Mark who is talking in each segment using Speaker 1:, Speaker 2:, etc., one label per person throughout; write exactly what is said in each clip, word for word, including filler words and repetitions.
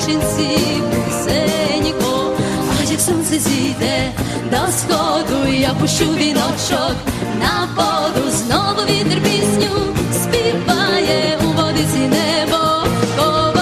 Speaker 1: вишенці пісенько, а як сонце зійде до сходу, я пущу віночок на воду, знову вітер пісню співає, у водиці небо ховає.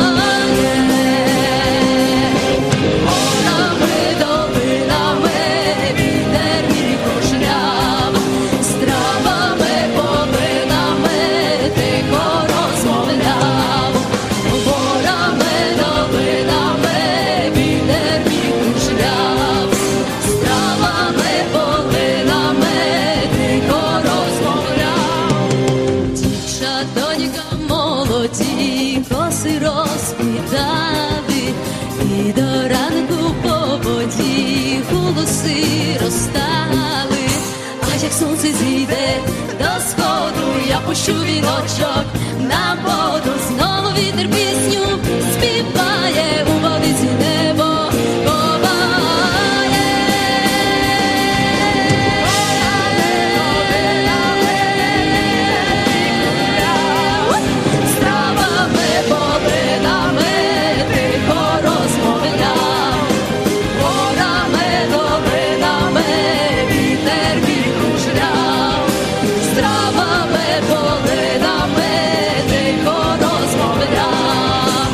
Speaker 1: Горами, долинами вітер мій кружляв, з травами, полинами тихо розмовляв. Горами, долинами вітер мій кружляв, з травами, полинами тихо розмовляв. Дівча, донька молоді, коси розплітали, і до ранку по воді голоси розстали. А як сонце зійде до сходу, я пущу віночок на воду, знову вітер пісню співає, у водиці небо ховає. З травами, полинами тихо розмовляв. Горами, долинами вітер мій кружляв, з травами, полинами тихо розмовляв.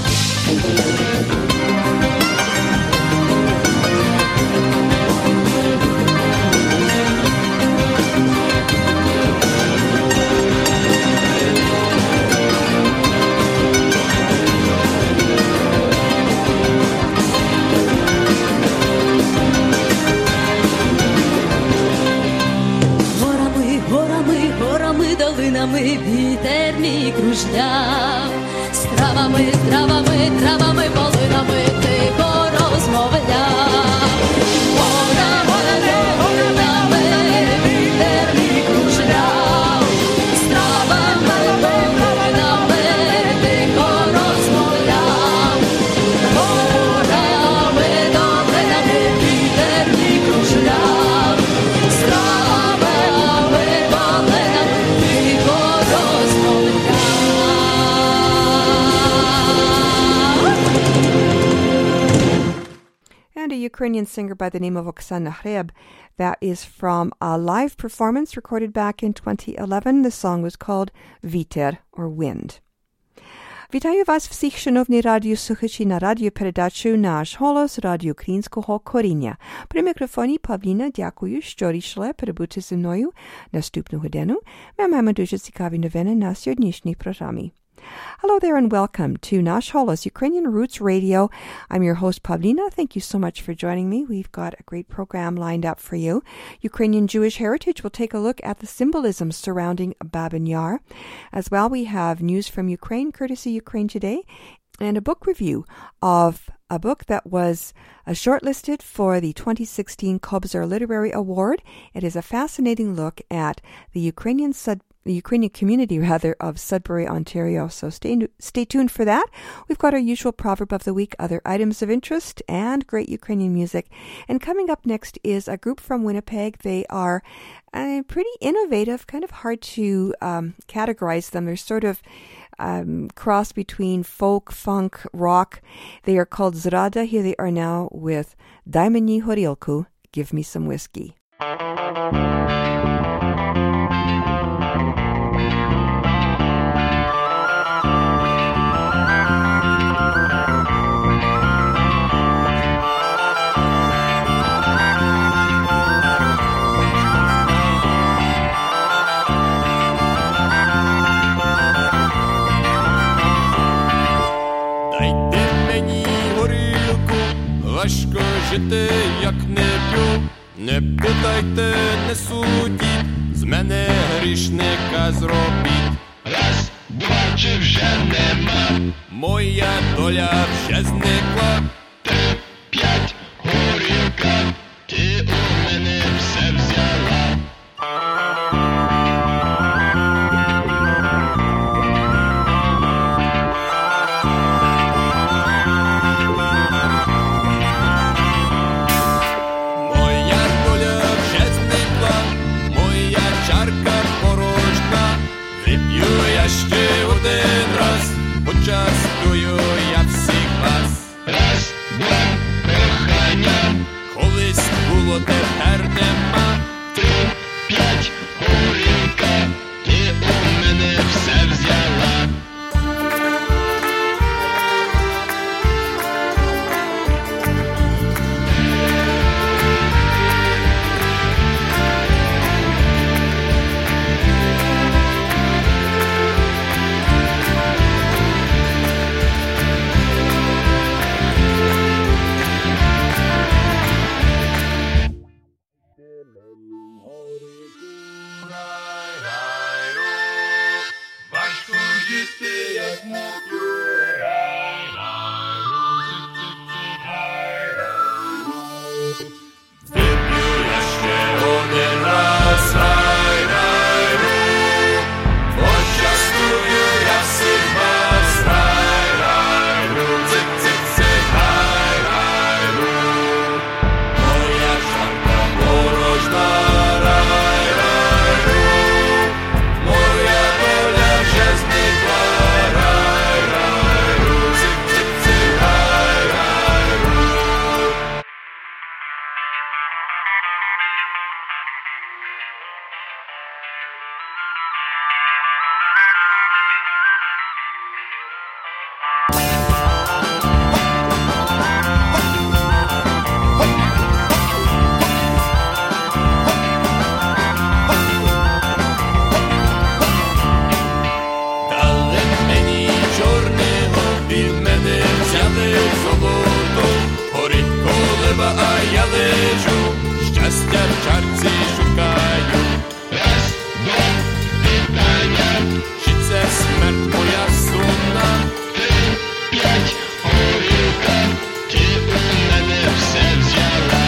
Speaker 1: Горами, горами, горами, долинами вітер мій кружляв, з травами, травами, травами, полинами тихо розмовляв. Горами, долинами вітер мій кружляв, з травами, полинами тихо розмовляв. Горами, долинами вітер мій кружляв, з травами, полинами тихо розмовляв.
Speaker 2: And a Ukrainian singer by the name of Oksana Hreb. That is from a live performance recorded back in twenty eleven. The song was called Viter, or Wind. Вітаю вас всіх, шановні радіослухачі, на радіопередачу «Наш голос» Радіо Українського коріння. При мікрофоні Павліна, дякую, що рішили перебути зі мною наступну годину. Ми маємо дуже цікаві новини на сьогоднішній програмі. Hello there and welcome to Nash Holos, Ukrainian Roots Radio. I'm your host, Pavlina. Thank you so much for joining me. We've got a great program lined up for you. Ukrainian Jewish Heritage will take a look at the symbolism surrounding Babin Yar. As well, we have news from Ukraine, courtesy Ukraine Today, and a book review of a book that was uh, shortlisted for the twenty sixteen Kobzar Literary Award. It is a fascinating look at the Ukrainian Sud- the Ukrainian community, rather, of Sudbury, Ontario. So stay stay tuned for that. We've got our usual proverb of the week, other items of interest, and great Ukrainian music. And coming up next is a group from Winnipeg. They are uh, pretty innovative, kind of hard to um, categorize them. They're sort of um, cross between folk, funk, rock. They are called Zrada. Here they are now with Daj meni horilku, Give Me Some Whiskey.
Speaker 3: Важко жити, як не п'ю, не питайте, не судіть, з мене грішника зробіть. Раз, два, чи вже нема, моя доля вже зникла. Три, п'ять, горілка, ти у мене все взяла. Ще один раз почастую я всіх щастя в чарці шукаю. Раз, два, питання. Чи це смерть моя сумна? Три, п'ять, горілка. Ти у мене все взяла.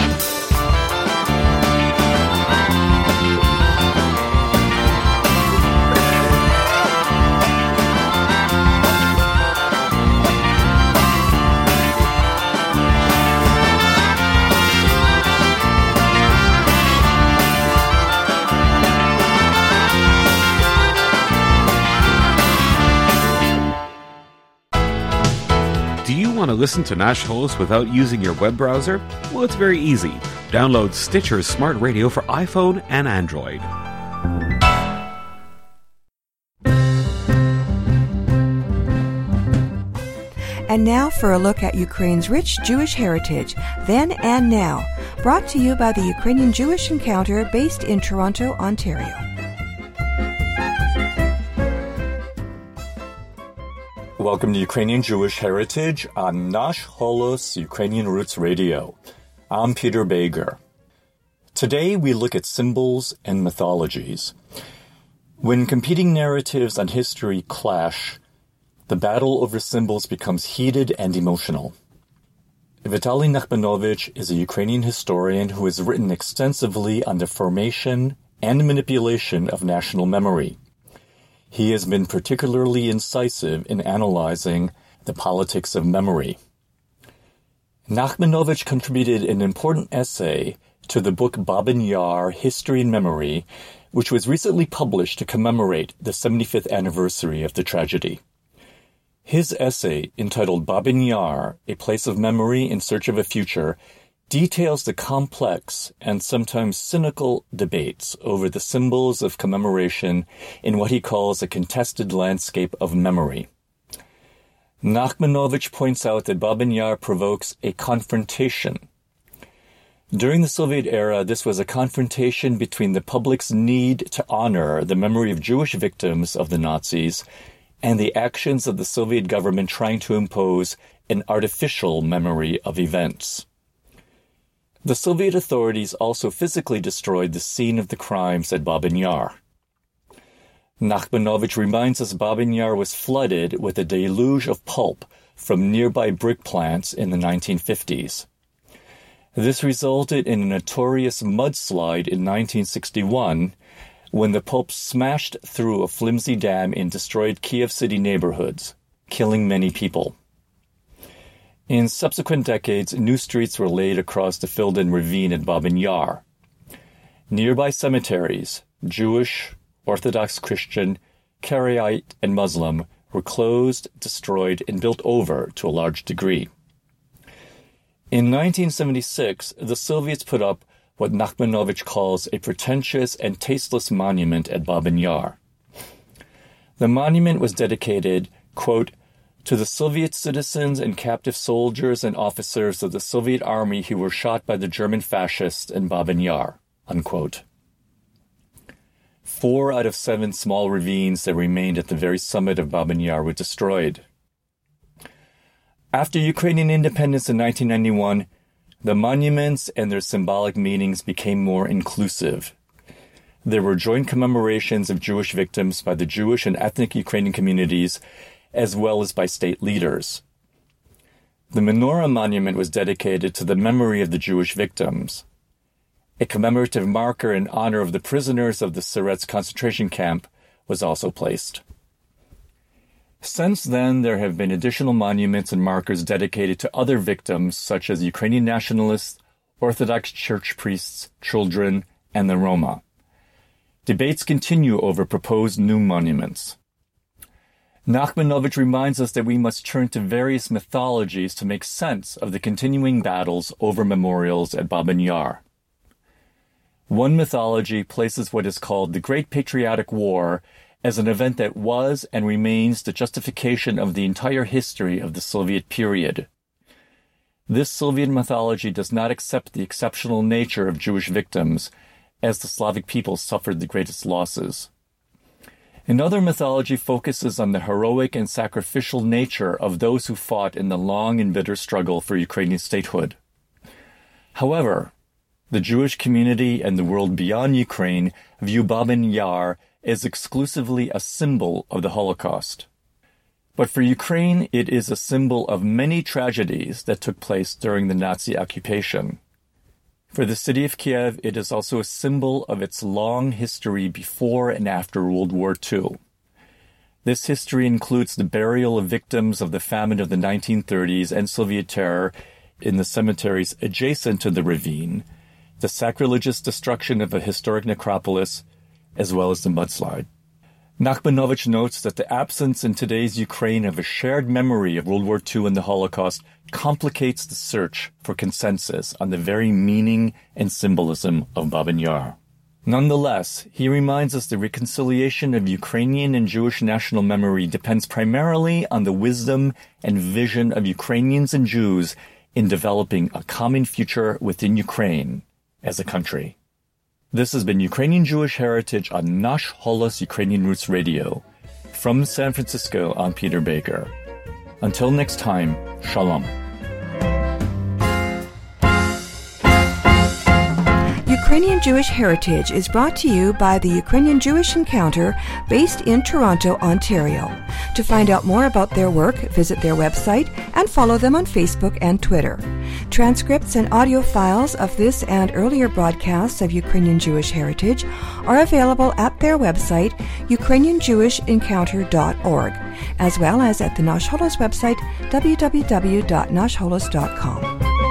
Speaker 4: Do you want to listen to Nash Holos without using your web browser? Well, it's very easy. Download Stitcher's Smart Radio for iPhone and Android.
Speaker 2: And now for a look at Ukraine's rich Jewish heritage, then and now, brought to you by the Ukrainian Jewish Encounter based in Toronto, Ontario.
Speaker 5: Welcome to Ukrainian Jewish Heritage on Nash Holos Ukrainian Roots Radio. I'm Peter Bager. Today we look at symbols and mythologies. When competing narratives on history clash, the battle over symbols becomes heated and emotional. Vitaly Nakhmanovich is a Ukrainian historian who has written extensively on the formation and manipulation of national memory. He has been particularly incisive in analyzing the politics of memory. Nakhmanovich contributed an important essay to the book Babyn Yar, History and Memory, which was recently published to commemorate the seventy-fifth anniversary of the tragedy. His essay, entitled Babyn Yar, A Place of Memory in Search of a Future, details the complex and sometimes cynical debates over the symbols of commemoration in what he calls a contested landscape of memory. Nakhmanovich points out that Babyn Yar provokes a confrontation. During the Soviet era, this was a confrontation between the public's need to honor the memory of Jewish victims of the Nazis and the actions of the Soviet government trying to impose an artificial memory of events. The Soviet authorities also physically destroyed the scene of the crimes at Babyn Yar. Nakhmanovich reminds us Babyn Yar was flooded with a deluge of pulp from nearby brick plants in the nineteen fifties. This resulted in a notorious mudslide in nineteen sixty-one when the pulp smashed through a flimsy dam and destroyed Kiev city neighborhoods, killing many people. In subsequent decades, new streets were laid across the filled-in ravine at Babyn Yar. Nearby cemeteries, Jewish, Orthodox Christian, Karaite, and Muslim, were closed, destroyed, and built over to a large degree. In nineteen seventy-six, the Soviets put up what Nakhmanovich calls a pretentious and tasteless monument at Babyn Yar. The monument was dedicated, quote, to the Soviet citizens and captive soldiers and officers of the Soviet army who were shot by the German fascists in Babyn Yar, unquote. Four out of seven small ravines that remained at the very summit of Babyn Yar were destroyed. After Ukrainian independence in nineteen ninety-one, the monuments and their symbolic meanings became more inclusive. There were joint commemorations of Jewish victims by the Jewish and ethnic Ukrainian communities, as well as by state leaders. The Menorah monument was dedicated to the memory of the Jewish victims. A commemorative marker in honor of the prisoners of the Syrets concentration camp was also placed. Since then, there have been additional monuments and markers dedicated to other victims, such as Ukrainian nationalists, Orthodox Church priests, children, and the Roma. Debates continue over proposed new monuments. Nakhmanovich reminds us that we must turn to various mythologies to make sense of the continuing battles over memorials at Babyn Yar. One mythology places what is called the Great Patriotic War as an event that was and remains the justification of the entire history of the Soviet period. This Soviet mythology does not accept the exceptional nature of Jewish victims, as the Slavic peoples suffered the greatest losses. Another mythology focuses on the heroic and sacrificial nature of those who fought in the long and bitter struggle for Ukrainian statehood. However, The Jewish community and the world beyond Ukraine view Babin Yar as exclusively a symbol of the Holocaust. But for Ukraine, it is a symbol of many tragedies that took place during the Nazi occupation. For the city of Kiev, it is also a symbol of its long history before and after World War Two. This history includes the burial of victims of the famine of the nineteen thirties and Soviet terror in the cemeteries adjacent to the ravine, the sacrilegious destruction of a historic necropolis, as well as the mudslide. Nachmanovich notes that the absence in today's Ukraine of a shared memory of World War Two and the Holocaust complicates the search for consensus on the very meaning and symbolism of Babin Yar. Nonetheless, he reminds us the reconciliation of Ukrainian and Jewish national memory depends primarily on the wisdom and vision of Ukrainians and Jews in developing a common future within Ukraine as a country. This has been Ukrainian Jewish Heritage on Nash Holos Ukrainian Roots Radio. From San Francisco, I'm Peter Baker. Until next time, Shalom.
Speaker 2: Ukrainian Jewish Heritage is brought to you by the Ukrainian Jewish Encounter based in Toronto, Ontario. To find out more about their work, visit their website and follow them on Facebook and Twitter. Transcripts and audio files of this and earlier broadcasts of Ukrainian Jewish Heritage are available at their website, ukrainian jewish encounter dot org, as well as at the Nash Holos website, w w w dot nash holos dot com.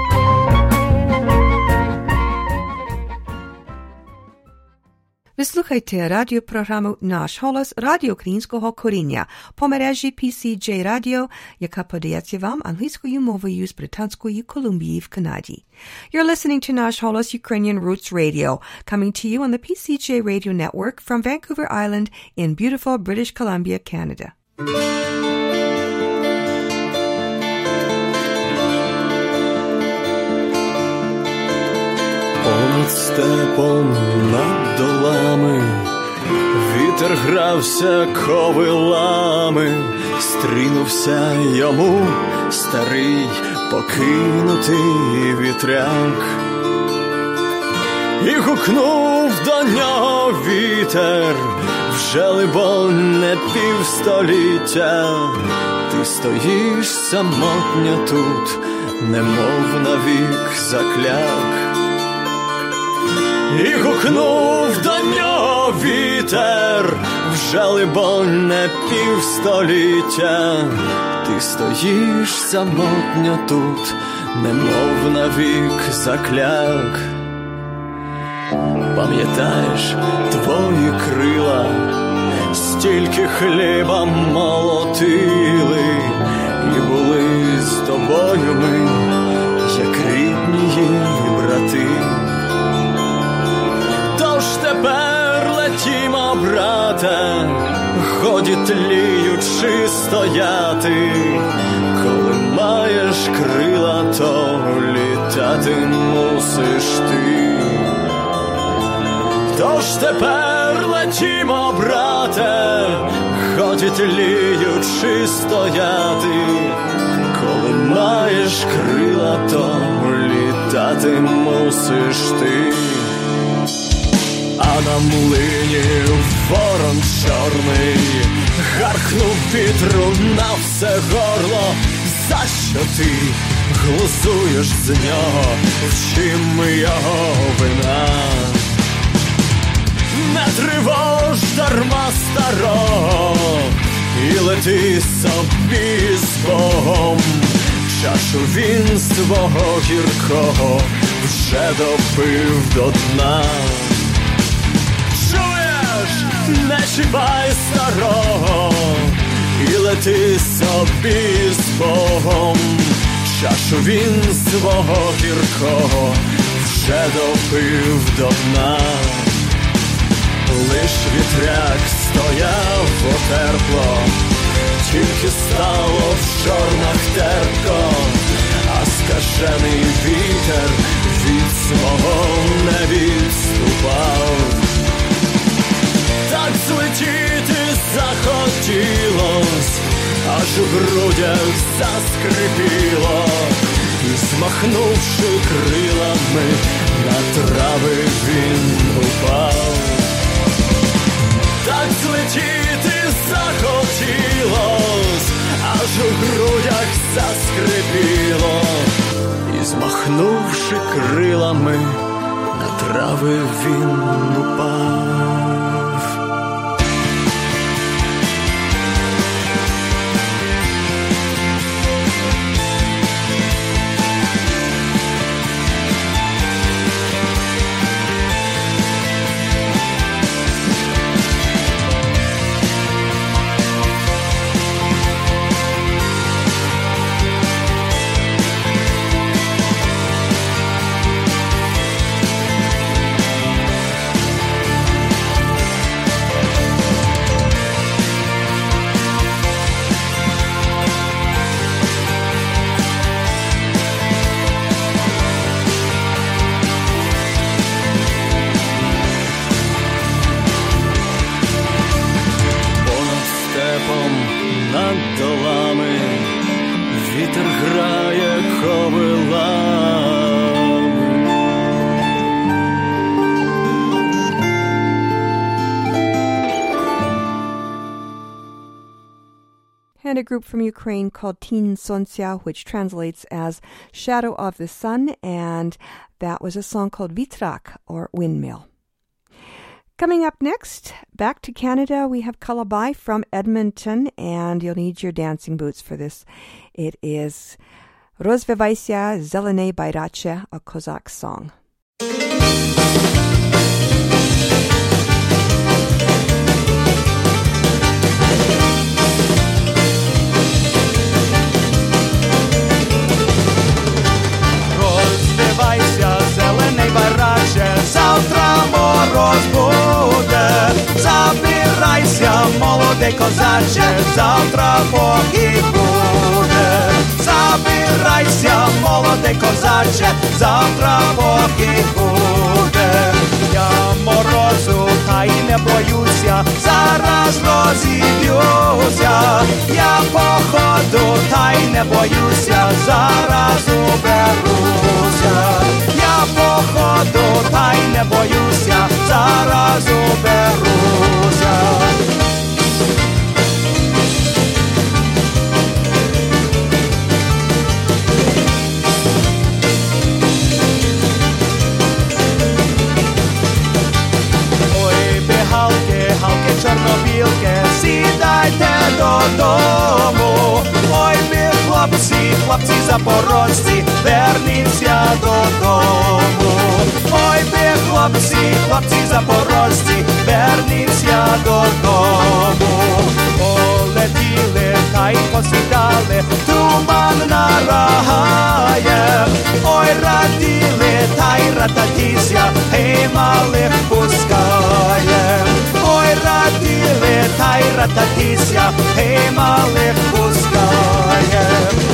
Speaker 2: Ви слухаєте радіопрограму «Наш голос» Радіо Українського коріння по мережі пі сі джей Radio, яка подається вам англійською мовою з Британської Колумбії в Канаді. You're listening to «Наш голос» Ukrainian Roots Radio, coming to you on the пі сі джей Radio Network from Vancouver Island in beautiful British Columbia, Canada.
Speaker 3: Понад степом, над долами, вітер грався ковилами, стрінувся йому старий покинутий вітряк. І гукнув до нього вітер, вже, либонь, не півстоліття, ти стоїш самотньо тут, немов навік закляк. І гукнув до нього вітер, вже, либонь, не півстоліття, ти стоїш самотньо тут, немов навік закляк. Пам'ятаєш твої крила, стільки хліба молотили, і були з тобою ми, як рідні брати. Тож тепер летімо, брате, годі тліючи стояти. Коли маєш крила, то літати мусиш ти. Тож тепер летімо, брате, годі тліючи стояти. Коли маєш крила, то літати мусиш ти. А на млині ворон чорний гаркнув вітру на все горло. За що ти глузуєш з нього, в чим його вина? Не тривож дарма старого, і лети собі з Богом. Чашу він свого гіркого вже допив до дна. Не чіпай старого, і лети собі з Богом. Чашу він свого гіркого вже допив до дна. Лиш вітряк стояв потерпло, тільки стало в чорнах терпко, а скажений вітер від свого не відступав. Так злетіти захотілось, аж у грудях заскрипіло, змахнувши крилами, на трави він упав. Так злетіти захотілось, аж у грудях заскрипіло, і змахнувши крилами, на трави він упав. Над долами вітер грає ковилами.
Speaker 2: And a group from Ukraine called Teen Sonsia, which translates as Shadow of the Sun, and that was a song called Vitrak, or Windmill. Coming up next, back to Canada, we have Kalabai from Edmonton, and you'll need your dancing boots for this. It is Rozvivaysia Zelene Bayrache, a Cossack song.
Speaker 3: Розбивайся, зелений бараче, завтра мороз буде. Забирайся, молодий козаче, завтра похід буде. Забирайся, молодий козаче, завтра похід буде. Я морозу, та й не боюся, зараз розіб'юся. Я походу, та й не боюся, зараз уберуся. Я походу, та й не боюся, зараз уберуся. Чорнобілки, сідайте додому. Ой, ви, хлопці, хлопці запорожці, верніться додому. Ой, ви, хлопці, хлопці запорожці, верніться додому. Полетіли та й посідали, туман нарагає. Ой, раділи та й рататіся, гей, малих пускає. Ой, раділи та й рататіся, гей, малих пускає.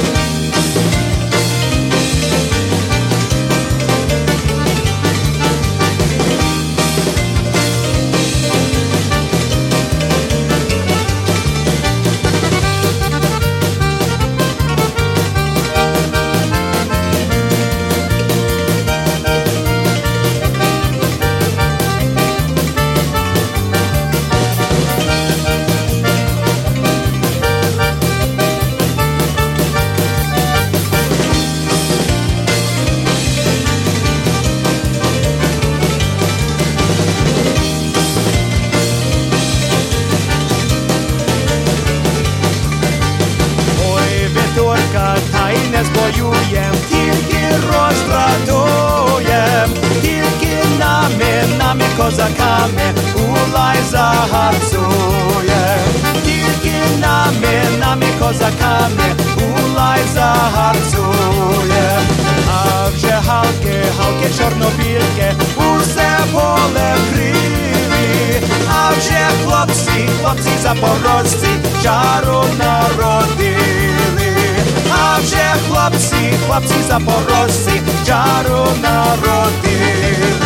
Speaker 3: Збоюєм, тільки роздратуєм, тільки нами, нами козаками улай загарцуєм, тільки нами, нами козаками улай загарцуєм. А вже галки, галки чорнобілки, усе поле криві, а вже хлопці, хлопці запорожці чару народили. А вже хлопці, хлопці запорожці чару народили.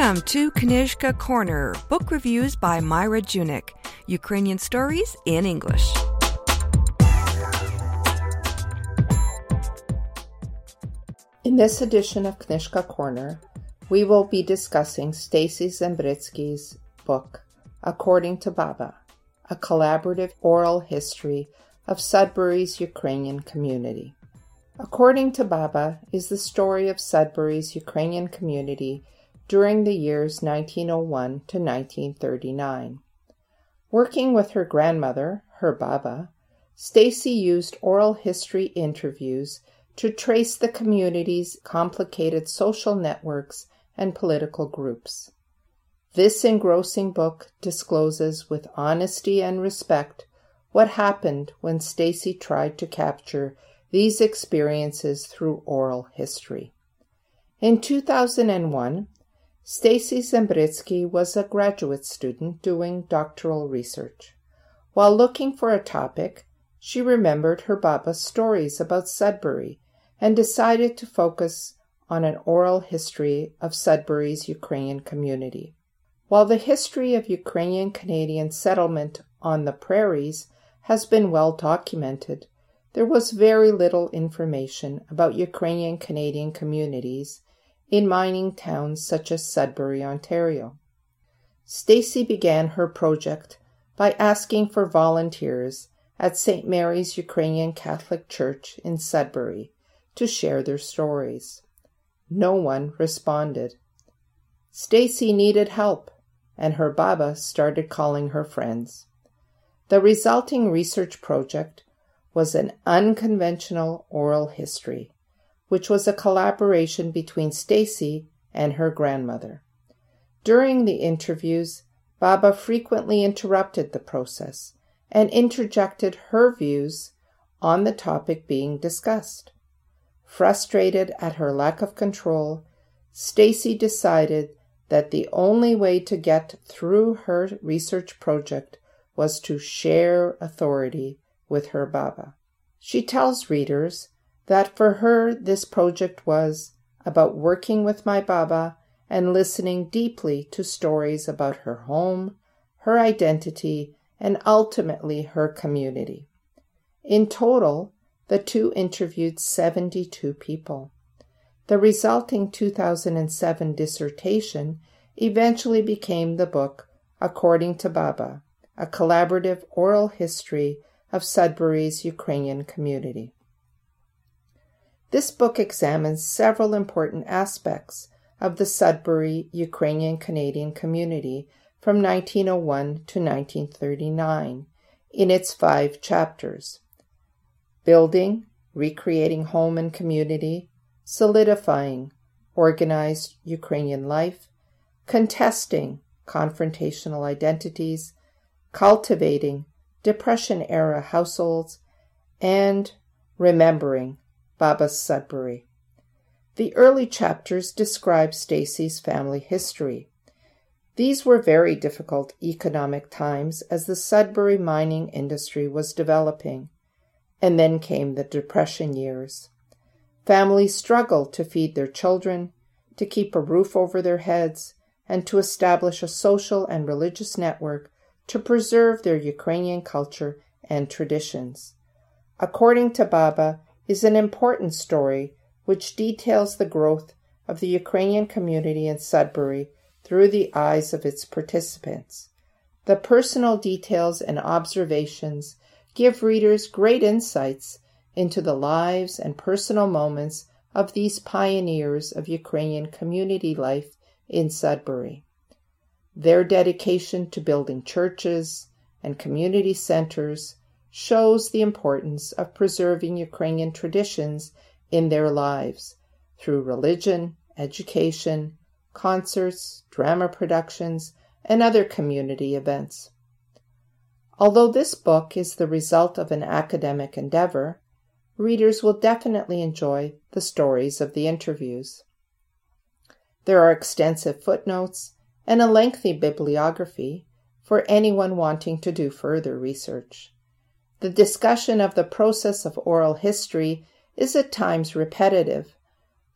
Speaker 2: Welcome to Knižka Corner, book reviews by Myra Junik, Ukrainian stories in English.
Speaker 6: In this edition of Knižka Corner, we will be discussing Stacy Zembritsky's book, According to Baba, a collaborative oral history of Sudbury's Ukrainian community. According to Baba is the story of Sudbury's Ukrainian community during the years nineteen oh one to nineteen thirty-nine. Working with her grandmother, her Baba, Stacy used oral history interviews to trace the community's complicated social networks and political groups. This engrossing book discloses with honesty and respect what happened when Stacy tried to capture these experiences through oral history. In two thousand one, Stacy Zembritsky was a graduate student doing doctoral research. While looking for a topic, she remembered her Baba's stories about Sudbury and decided to focus on an oral history of Sudbury's Ukrainian community. While the history of Ukrainian Canadian settlement on the prairies has been well documented, there was very little information about Ukrainian Canadian communities in mining towns such as Sudbury, Ontario. Stacy began her project by asking for volunteers at Saint Mary's Ukrainian Catholic Church in Sudbury to share their stories. No one responded. Stacy needed help, and her Baba started calling her friends. The resulting research project was an unconventional oral history, which was a collaboration between Stacy and her grandmother. During the interviews, Baba frequently interrupted the process and interjected her views on the topic being discussed. Frustrated at her lack of control, Stacy decided that the only way to get through her research project was to share authority with her Baba. She tells readers that for her this project was about working with my Baba and listening deeply to stories about her home, her identity, and ultimately her community. In total, the two interviewed seventy-two people. The resulting two thousand seven dissertation eventually became the book According to Baba, a collaborative oral history of Sudbury's Ukrainian community. This book examines several important aspects of the Sudbury Ukrainian Canadian community from nineteen oh one to nineteen thirty-nine in its five chapters: building, recreating home and community, solidifying, organized Ukrainian life, contesting, confrontational identities, cultivating, Depression-era households, and remembering, Baba's Sudbury. The early chapters describe Stacy's family history. These were very difficult economic times as the Sudbury mining industry was developing, and then came the Depression years. Families struggled to feed their children, to keep a roof over their heads, and to establish a social and religious network to preserve their Ukrainian culture and traditions. According to Baba is an important story which details the growth of the Ukrainian community in Sudbury through the eyes of its participants. The personal details and observations give readers great insights into the lives and personal moments of these pioneers of Ukrainian community life in Sudbury. Their dedication to building churches and community centers shows the importance of preserving Ukrainian traditions in their lives through religion, education, concerts, drama productions, and other community events. Although this book is the result of an academic endeavor, readers will definitely enjoy the stories of the interviews. There are extensive footnotes and a lengthy bibliography for anyone wanting to do further research. The discussion of the process of oral history is at times repetitive,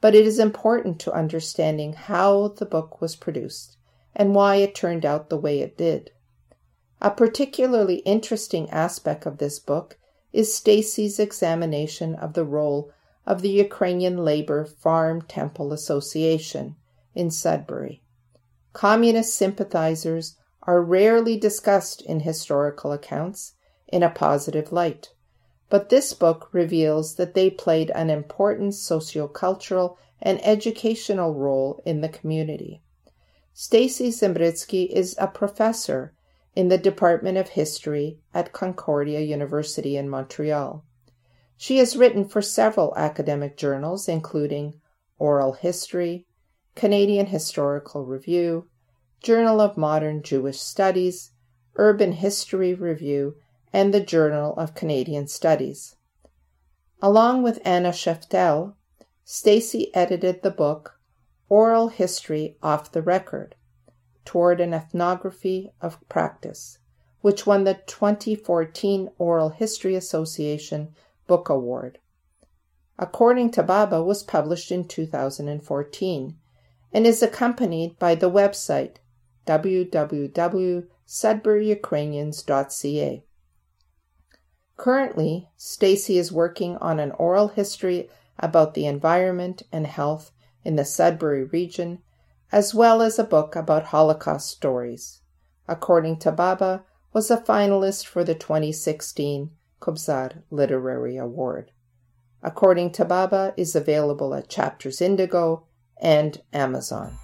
Speaker 6: but it is important to understanding how the book was produced and why it turned out the way it did. A particularly interesting aspect of this book is Stacy's examination of the role of the Ukrainian Labor Farm Temple Association in Sudbury. Communist sympathizers are rarely discussed in historical accounts in a positive light, but this book reveals that they played an important sociocultural and educational role in the community. Stacy Zembritsky is a professor in the Department of History at Concordia University in Montreal. She has written for several academic journals, including Oral History, Canadian Historical Review, Journal of Modern Jewish Studies, Urban History Review, and the Journal of Canadian Studies. Along with Anna Sheftel, Stacy edited the book Oral History Off the Record, Toward an Ethnography of Practice, which won the twenty fourteen Oral History Association Book Award. According to Baba was published in two thousand fourteen and is accompanied by the website w w w dot sudbury ukrainians dot c a. Currently, Stacy is working on an oral history about the environment and health in the Sudbury region, as well as a book about Holocaust stories. According to Baba, was a finalist for the twenty sixteen Kobzar Literary Award. According to Baba is available at Chapters Indigo and Amazon.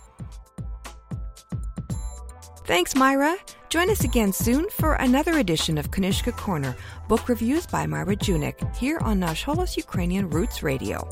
Speaker 2: Thanks, Myra. Join us again soon for another edition of Kanishka Corner, book reviews by Myra Junik, here on Nash Holos Ukrainian Roots Radio.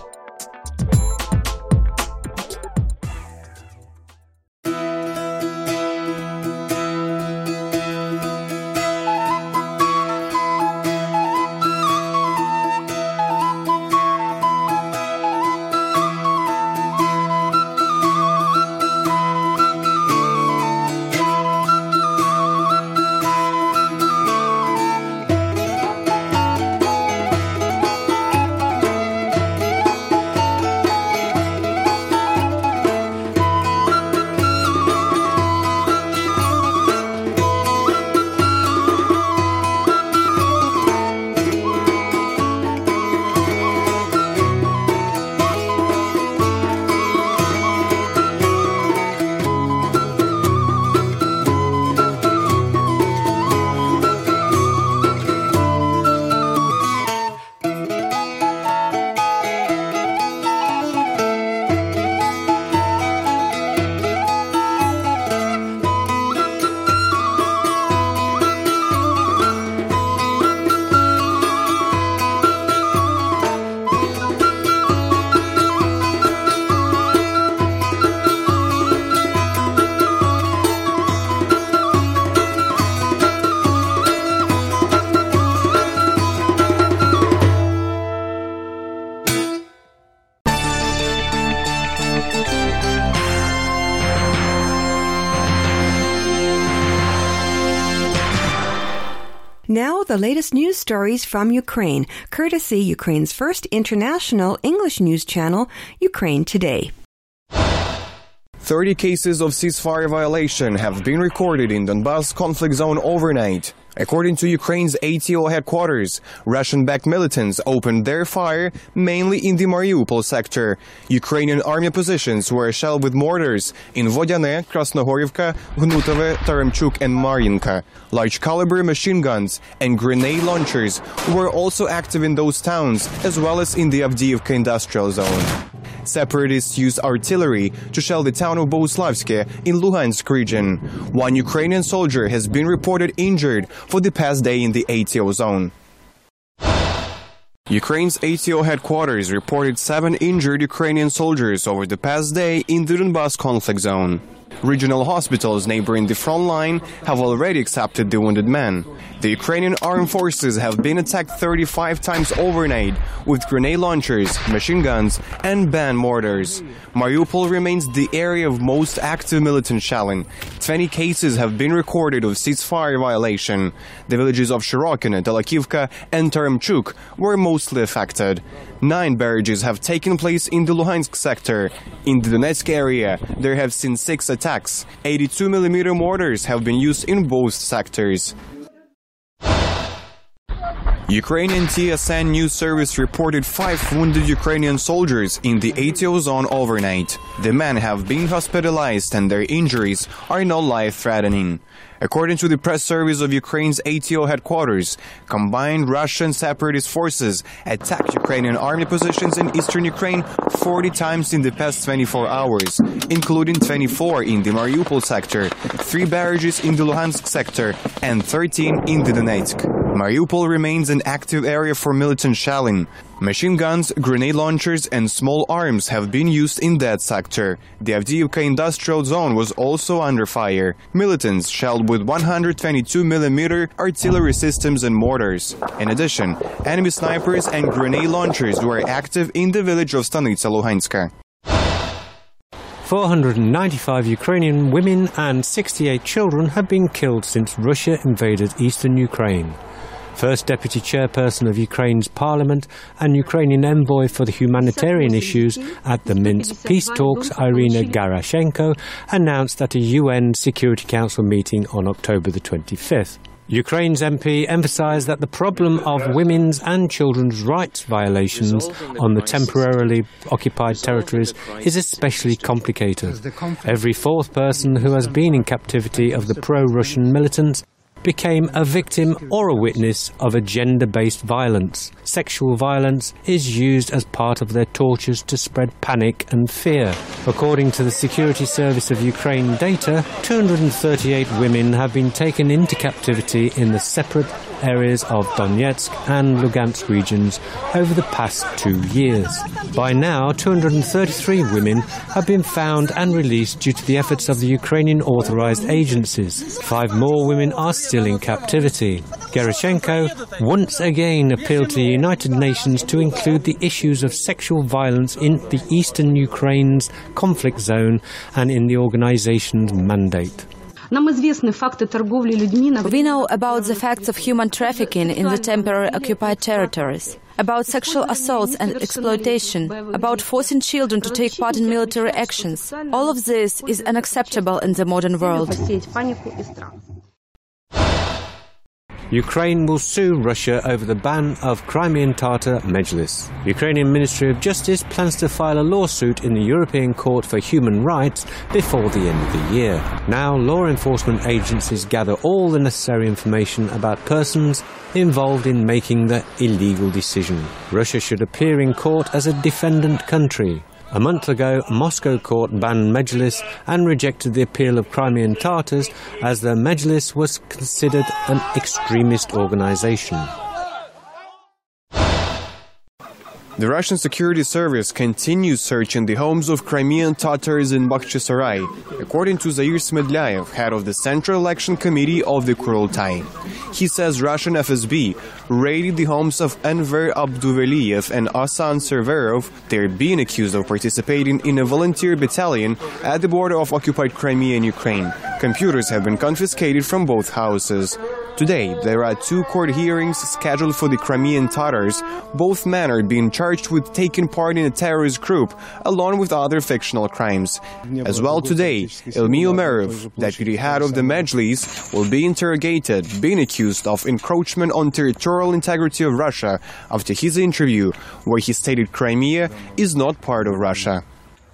Speaker 2: Now, the latest news stories from Ukraine, courtesy Ukraine's first international English news channel, Ukraine Today.
Speaker 7: thirty cases of ceasefire violation have been recorded in Donbas conflict zone overnight. According to Ukraine's A T O headquarters, Russian-backed militants opened their fire mainly in the Mariupol sector. Ukrainian army positions were shelled with mortars in Vodyane, Krasnohorivka, Gnutove, Taremchuk and Marinka. Large-caliber machine guns and grenade launchers were also active in those towns, as well as in the Avdiivka industrial zone. Separatists used artillery to shell the town of Bohuslavske in Luhansk region. One Ukrainian soldier has been reported injured for the past day in the A T O zone. Ukraine's A T O headquarters reported seven injured Ukrainian soldiers over the past day in the Donbas conflict zone. Regional hospitals neighboring the front line have already accepted the wounded men. The Ukrainian armed forces have been attacked thirty-five times overnight with grenade launchers, machine guns, and band mortars. Mariupol remains the area of most active militant shelling. twenty cases have been recorded of ceasefire violation. The villages of Shirokino, Telakivka, and Taremchuk were mostly affected. Nine barrages have taken place in the Luhansk sector. In the Donetsk area, there have been six attacks. eighty-two millimeter mortars have been used in both sectors. Ukrainian T S N news service reported five wounded Ukrainian soldiers in the A T O zone overnight. The men have been hospitalized and their injuries are not life-threatening. According to the press service of Ukraine's A T O headquarters, combined Russian separatist forces attacked Ukrainian army positions in eastern Ukraine forty times in the past twenty-four hours, including twenty-four in the Mariupol sector, three barrages in the Luhansk sector, and thirteen in the Donetsk. Mariupol remains an active area for militant shelling. Machine guns, grenade launchers, and small arms have been used in that sector. The Avdiivka industrial zone was also under fire. Militants shelled with one hundred twenty-two millimeter artillery systems and mortars. In addition, enemy snipers and grenade launchers were active in the village of Stanitsa Luhanska.
Speaker 8: four hundred ninety-five Ukrainian women and sixty-eight children have been killed since Russia invaded eastern Ukraine. First Deputy Chairperson of Ukraine's Parliament and Ukrainian Envoy for the Humanitarian Issues at the Minsk peace talks, Irina Gerashenko, announced at a U N Security Council meeting on October the twenty-fifth. Ukraine's M P emphasised that the problem of women's and children's rights violations on the temporarily occupied territories is especially complicated. Every fourth person who has been in captivity of the pro-Russian militants became a victim or a witness of a gender-based violence. Sexual violence is used as part of their tortures to spread panic and fear. According to the Security Service of Ukraine data, two hundred thirty-eight women have been taken into captivity in the separate areas of Donetsk and Lugansk regions over the past two years. By now, two hundred thirty-three women have been found and released due to the efforts of the Ukrainian authorized agencies. Five more women are still in captivity. Gerashenko once again appealed to the United Nations to include the issues of sexual violence in the eastern Ukraine's conflict zone and in the organization's mandate.
Speaker 9: We know about the facts of human trafficking in the temporary occupied territories, about sexual assaults and exploitation, about forcing children to take part in military actions. All of this is unacceptable in the modern world.
Speaker 8: Ukraine will sue Russia over the ban of Crimean Tatar Mejlis. Ukrainian Ministry of Justice plans to file a lawsuit in the European Court for Human Rights before the end of the year. Now, law enforcement agencies gather all the necessary information about persons involved in making the illegal decision. Russia should appear in court as a defendant country. A month ago, Moscow court banned Mejlis and rejected the appeal of Crimean Tatars as the Mejlis was considered an extremist organization.
Speaker 7: The Russian security service continues searching the homes of Crimean Tatars in Bakhchisarai, according to Zair Smedlyaev, head of the Central Election Committee of the Kurultai. He says Russian F S B raided the homes of Enver Abduveliyev and Asan Serverov. They're being accused of participating in a volunteer battalion at the border of occupied Crimea and Ukraine. Computers have been confiscated from both houses. Today, there are two court hearings scheduled for the Crimean Tatars. Both men are being charged with taking part in a terrorist group, along with other fictional crimes. As well today, Ilmi Umerov, deputy head of the Mejlis, will be interrogated, being accused of encroachment on territorial integrity of Russia after his interview, where he stated Crimea is not part of Russia.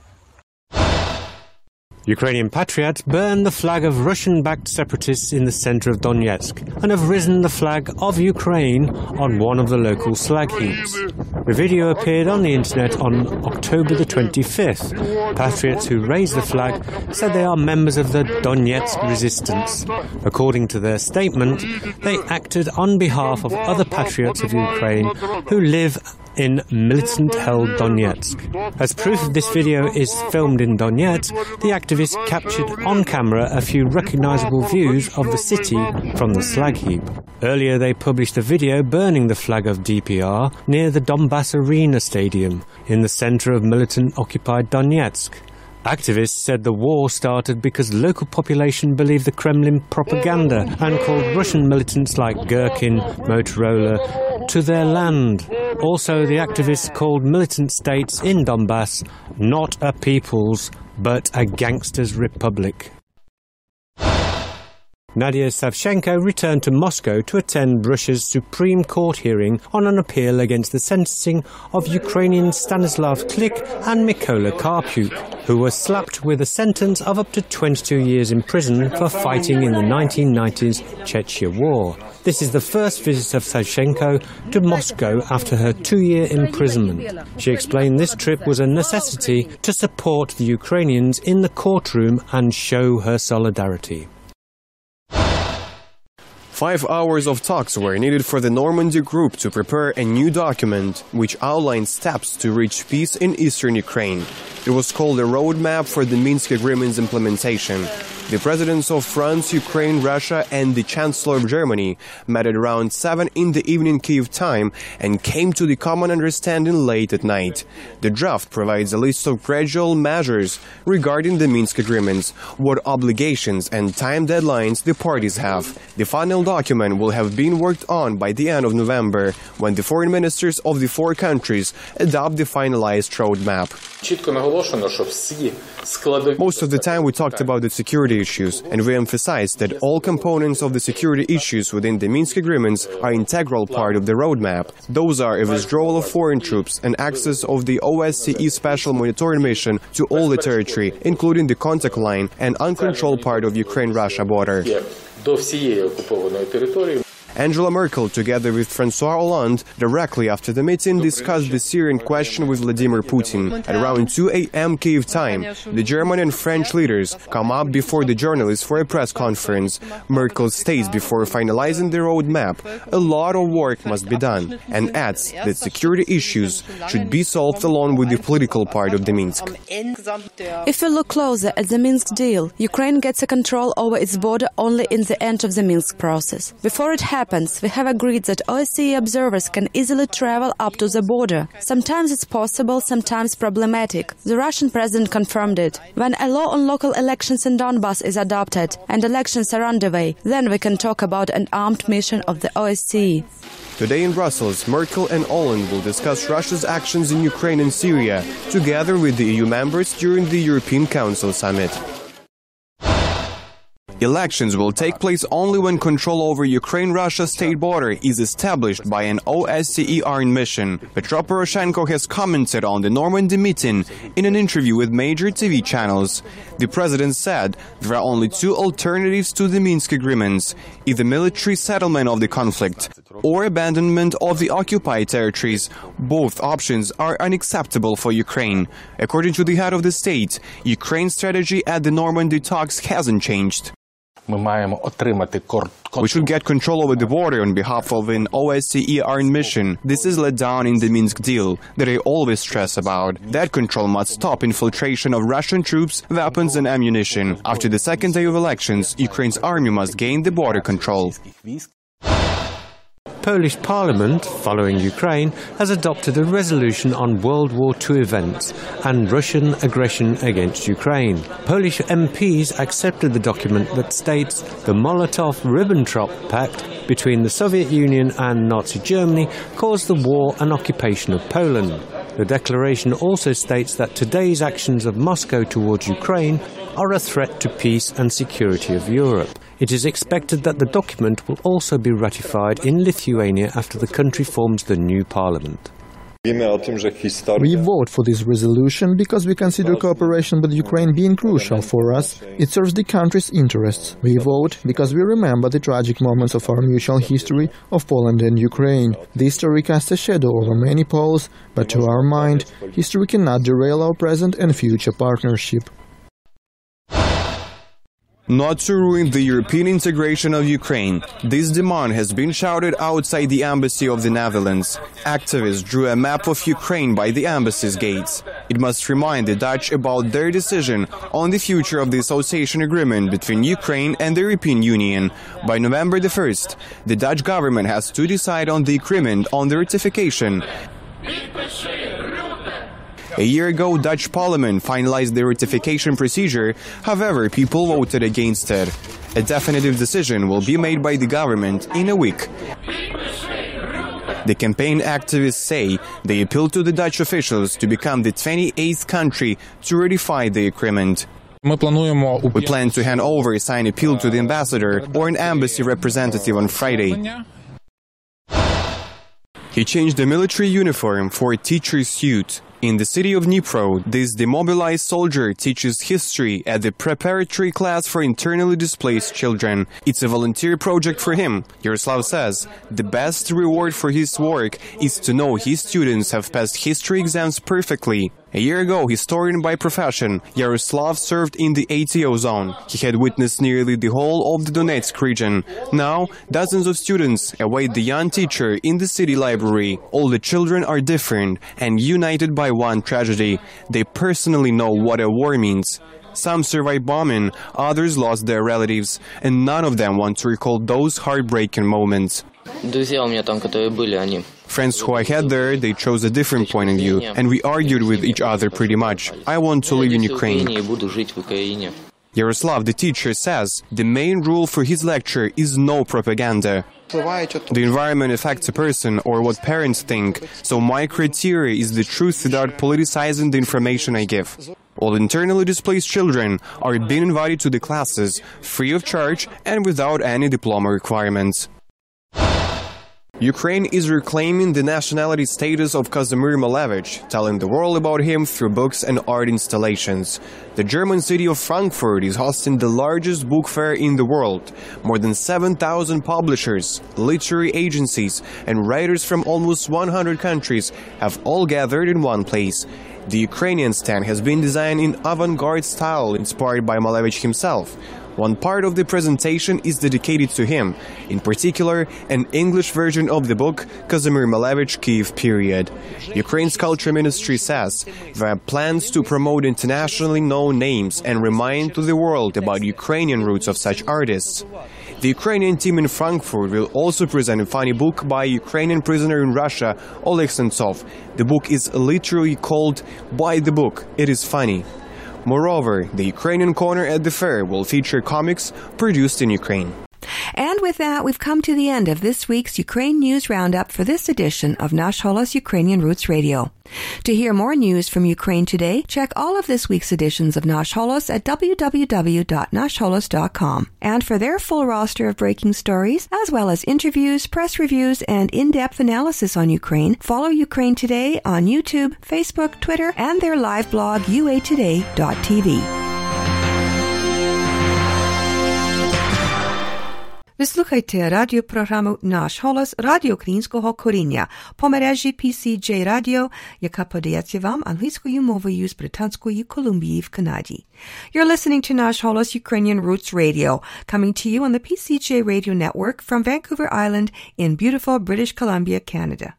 Speaker 8: Ukrainian patriots burned the flag of Russian-backed separatists in the center of Donetsk and have risen the flag of Ukraine on one of the local slag heaps. The video appeared on the internet on October the twenty-fifth. Patriots who raised the flag said they are members of the Donetsk resistance. According to their statement, they acted on behalf of other patriots of Ukraine who live in militant-held Donetsk. As proof of this video is filmed in Donetsk, the activists captured on camera a few recognizable views of the city from the slag heap. Earlier they published a video burning the flag of D P R near the Donbass Arena Stadium in the center of militant-occupied Donetsk. Activists said the war started because the local population believed the Kremlin propaganda and called Russian militants like Gherkin, Motorola to their land. Also, the activists called militant states in Donbass not a people's, but a gangsters' republic. Nadia Savchenko returned to Moscow to attend Russia's Supreme Court hearing on an appeal against the sentencing of Ukrainian Stanislav Klik and Mykola Karpyuk, who were slapped with a sentence of up to twenty-two years in prison for fighting in the nineteen nineties Chechnya War. This is the first visit of Savchenko to Moscow after her two-year imprisonment. She explained this trip was a necessity to support the Ukrainians in the courtroom and show her solidarity.
Speaker 7: Five hours of talks were needed for the Normandy Group to prepare a new document which outlined steps to reach peace in eastern Ukraine. It was called a roadmap for the Minsk Agreement's implementation. The presidents of France, Ukraine, Russia and the Chancellor of Germany met at around seven in the evening Kyiv time and came to the common understanding late at night. The draft provides a list of gradual measures regarding the Minsk agreements, what obligations and time deadlines the parties have. The final document will have been worked on by the end of November, when the foreign ministers of the four countries adopt the finalized roadmap. Most of the time we talked about the security issues, and we emphasized that all components of the security issues within the Minsk agreements are an integral part of the roadmap. Those are a withdrawal of foreign troops and access of the O S C E Special Monitoring Mission to all the territory, including the contact line and uncontrolled part of Ukraine-Russia border. Angela Merkel, together with François Hollande, directly after the meeting discussed the Syrian question with Vladimir Putin. At around two a m Kyiv time, the German and French leaders come up before the journalists for a press conference. Merkel states before finalizing the roadmap, a lot of work must be done, and adds that security issues should be solved along with the political part of the Minsk.
Speaker 9: If we look closer at the Minsk deal, Ukraine gets a control over its border only in the end of the Minsk process. Before it happens, we have agreed that O S C E observers can easily travel up to the border. Sometimes it's possible, sometimes problematic. The Russian president confirmed it. When a law on local elections in Donbass is adopted and elections are underway, then we can talk about an armed mission of the O S C E.
Speaker 7: Today in Brussels, Merkel and Hollande will discuss Russia's actions in Ukraine and Syria, together with the E U members during the European Council summit. Elections will take place only when control over Ukraine-Russia state border is established by an O S C E armed mission. Petro Poroshenko has commented on the Normandy meeting in an interview with major T V channels. The president said there are only two alternatives to the Minsk agreements: either military settlement of the conflict or abandonment of the occupied territories. Both options are unacceptable for Ukraine. According to the head of the state, Ukraine's strategy at the Normandy talks hasn't changed. We should get control over the border on behalf of an O S C E armed mission. This is laid down in the Minsk deal that I always stress about. That control must stop infiltration of Russian troops, weapons and ammunition. After the second day of elections, Ukraine's army must gain the border control.
Speaker 8: Polish Parliament, following Ukraine, has adopted a resolution on World War Two events and Russian aggression against Ukraine. Polish M Ps accepted the document that states the Molotov-Ribbentrop Pact between the Soviet Union and Nazi Germany caused the war and occupation of Poland. The declaration also states that today's actions of Moscow towards Ukraine are a threat to peace and security of Europe. It is expected that the document will also be ratified in Lithuania after the country forms the new parliament.
Speaker 10: We vote for this resolution because we consider cooperation with Ukraine being crucial for us. It serves the country's interests. We vote because we remember the tragic moments of our mutual history of Poland and Ukraine. The history casts a shadow over many Poles, but to our mind, history cannot derail our present and future partnership.
Speaker 7: not to ruin the European integration of Ukraine. This demand has been shouted outside the embassy of the Netherlands. Activists drew a map of Ukraine by the embassy's gates. It must remind the Dutch about their decision on the future of the association agreement between Ukraine and the European Union. By November the first, the Dutch government has to decide on the agreement on the ratification. A year ago, Dutch parliament finalized the ratification procedure, however, people voted against it. A definitive decision will be made by the government in a week. The campaign activists say they appeal to the Dutch officials to become the twenty-eighth country to ratify the agreement. We plan to hand over a signed appeal to the ambassador or an embassy representative on Friday. He changed the military uniform for a teacher's suit. In the city of Dnipro, this demobilized soldier teaches history at the preparatory class for internally displaced children. It's a volunteer project for him. Yaroslav says the best reward for his work is to know his students have passed history exams perfectly. A year ago, historian by profession, Yaroslav served in the A T O zone. He had witnessed nearly the whole of the Donetsk region. Now, dozens of students await the young teacher in the city library. All the children are different and united by one tragedy. They personally know what a war means. Some survived bombing, others lost their relatives, and none of them want to recall those heartbreaking moments. Friends who I had there, they chose a different point of view, and we argued with each other pretty much. I want to live in Ukraine. Yaroslav, the teacher, says the main rule for his lecture is no propaganda. The environment affects a person or what parents think, so my criteria is the truth without politicizing the information I give. All internally displaced children are being invited to the classes, free of charge and without any diploma requirements. Ukraine is reclaiming the nationality status of Kazimir Malevich, telling the world about him through books and art installations. The German city of Frankfurt is hosting the largest book fair in the world. More than seven thousand publishers, literary agencies, and writers from almost one hundred countries have all gathered in one place. The Ukrainian stand has been designed in avant-garde style inspired by Malevich himself. One part of the presentation is dedicated to him, in particular, an English version of the book Kazimir Malevich Kiev Period. Ukraine's Culture Ministry says there are plans to promote internationally known names and remind to the world about Ukrainian roots of such artists. The Ukrainian team in Frankfurt will also present a funny book by a Ukrainian prisoner in Russia, Oleg Sentsov. The book is literally called Buy the Book, It is Funny. Moreover, the Ukrainian corner at the fair will feature comics produced in Ukraine.
Speaker 2: And with that, we've come to the end of this week's Ukraine News Roundup for this edition of Nash Holos Ukrainian Roots Radio. To hear more news from Ukraine today, check all of this week's editions of Nash Holos at w w w dot nash holos dot com. And for their full roster of breaking stories, as well as interviews, press reviews, and in-depth analysis on Ukraine, follow Ukraine Today on YouTube, Facebook, Twitter, and their live blog u a today dot t v. Ви слухайте радіопрограму «Наш голос» Радіо Українського коріння по мережі пі сі джей Radio, яка подається вам англійською мовою з Британської Колумбії в Канаді. You're listening to Nash Holos Ukrainian Roots Radio, coming to you on the пі сі джей Radio Network from Vancouver Island in beautiful British Columbia, Canada.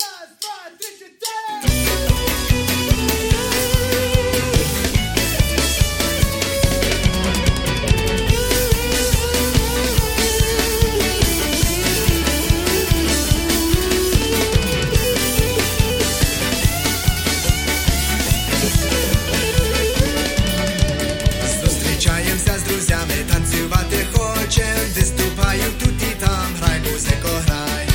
Speaker 3: Танцювати хочем, виступаю тут і там, грай, музико, грай.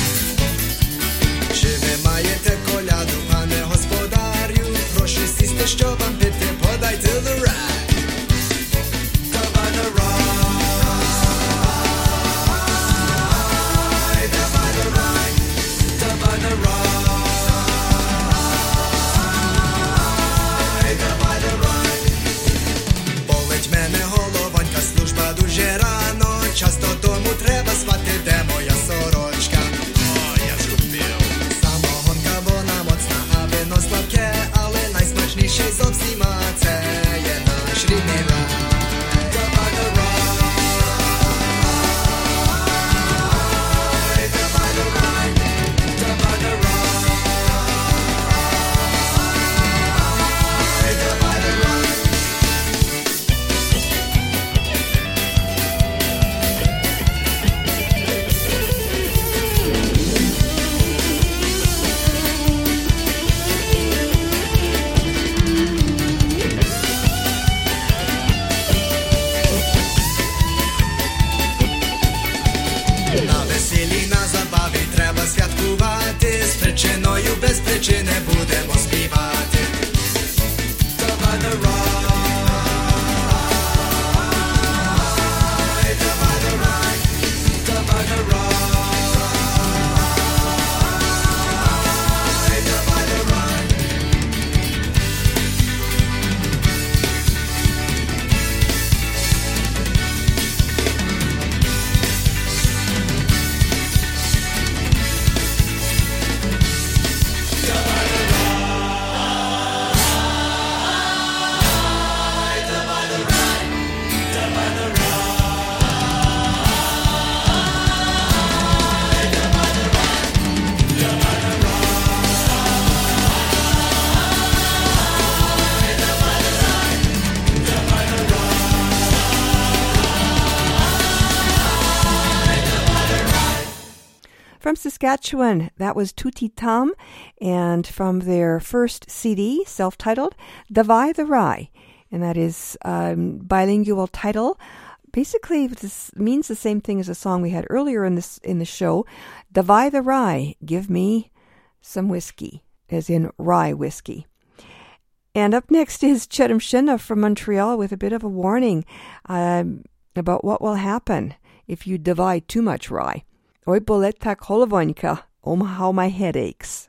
Speaker 3: Чи ви маєте коляду, пане господарю? Прошу сісти, що вам пити, подайте the ride. Давай the ride, давай the ride, давай the ride, давай the ride. Болить мене головонька, служба дуже рано, часто дому треба спати, де моя сорочка. О, я згубив. Самогонка вона моцна, а вино слабке, але найсмачніший зовсім, а це є наш рідний рай. Давай the ride. співати, з причиною без причини будемо співати. Давай the ride, давай the ride, давай the ride.
Speaker 2: From Saskatchewan, that was Tuti Tam, and from their first C D, self-titled, Davai the Rai, and that is um, bilingual title. Basically, this means the same thing as a song we had earlier in this in the show, Davai the Rai, give me some whiskey, as in rye whiskey. And up next is Chetam Shinna from Montreal with a bit of a warning um, about what will happen if you divide too much rye. Oj boleta kolovonka, om how my head aches.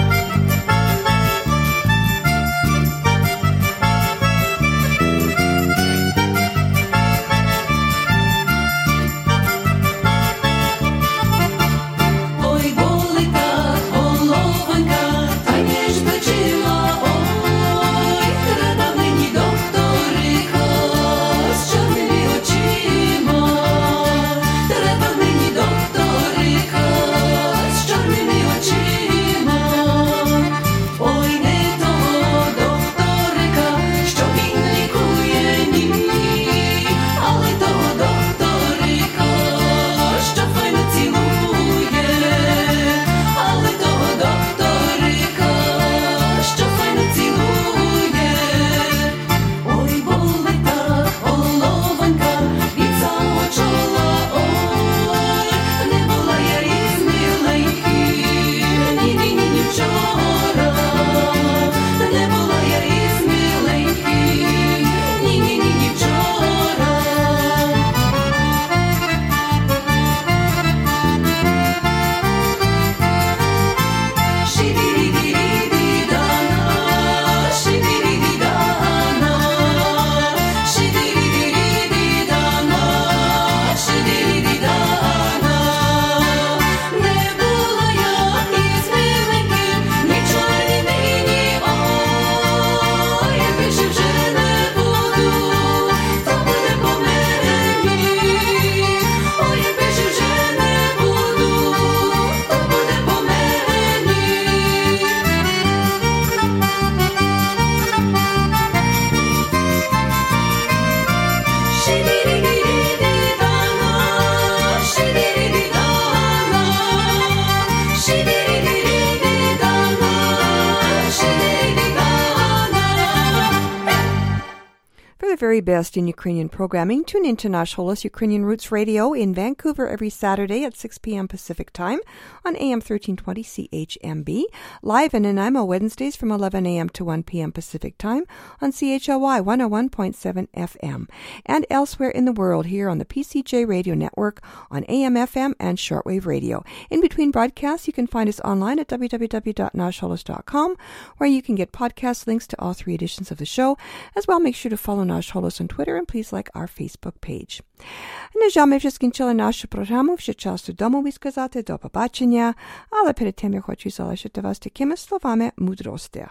Speaker 2: Very best in Ukrainian programming. Tune in to Nash Holos Ukrainian Roots Radio in Vancouver every Saturday at six p.m. Pacific Time on A M thirteen twenty C H M B. Live in Nanaimo Wednesdays from eleven a.m. to one p.m. Pacific Time on C H L Y one oh one point seven F M. And elsewhere in the world here on the P C J Radio Network on A M F M and shortwave radio. In between broadcasts, you can find us online at w w w dot nash holos dot com, where you can get podcast links to all three editions of the show. As well, make sure to follow Nash Holos on Twitter and please like our Facebook page. На жаль, ми вже скінчили нашу програму, вже час додому сказати до побачення, але перед тим я хочу залишити вас такими словами мудрості.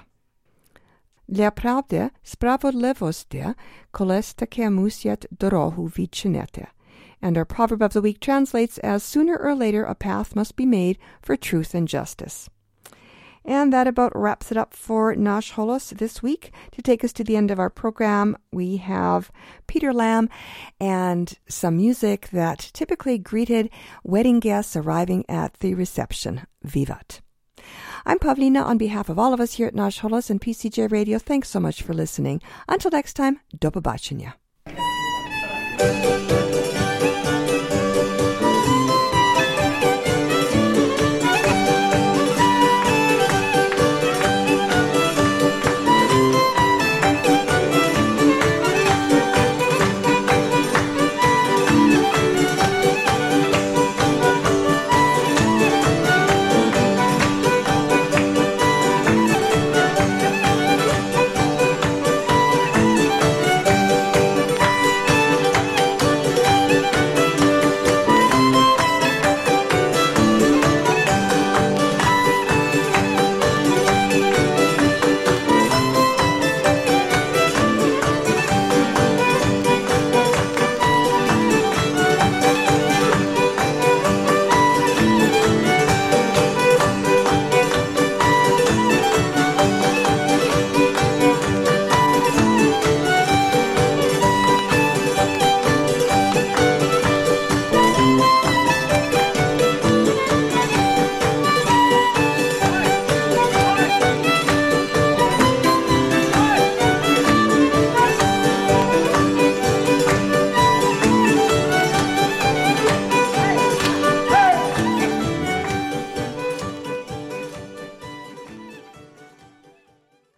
Speaker 2: Для правди, справедливості, колись таке мусять дорогу відчинити. And our proverb of the week translates as, sooner or later a path must be made for truth and justice. And that about wraps it up for Nash Holos this week. To take us to the end of our program, we have Peter Lamb and some music that typically greeted wedding guests arriving at the reception. Vivat. I'm Pavlina on behalf of all of us here at Nash Holos and P C J Radio. Thanks so much for listening. Until next time, do побачення.